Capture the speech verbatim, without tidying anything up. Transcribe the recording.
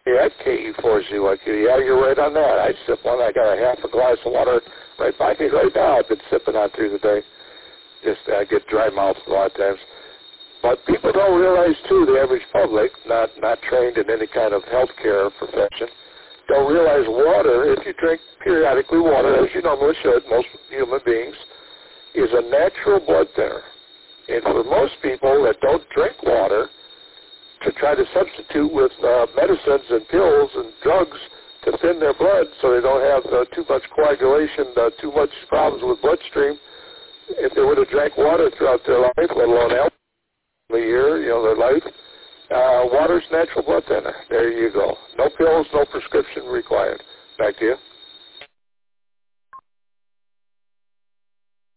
Yeah, K E four Z Y Q. Yeah, you're right on that. I sip one. I got a half a glass of water right by me right now. I've been sipping on through the day. Just I get dry mouth a lot of times. But people don't realize, too, the average public, not, not trained in any kind of healthcare profession, don't realize water, if you drink periodically water, as you normally should, most human beings, is a natural blood thinner. And for most people that don't drink water, to try to substitute with uh, medicines and pills and drugs to thin their blood so they don't have uh, too much coagulation, uh, too much problems with bloodstream, if they would have drank water throughout their life, let alone alcohol, a year, you know, their life, uh, water's natural blood thinner. There you go. No pills, no prescription required. Back to you.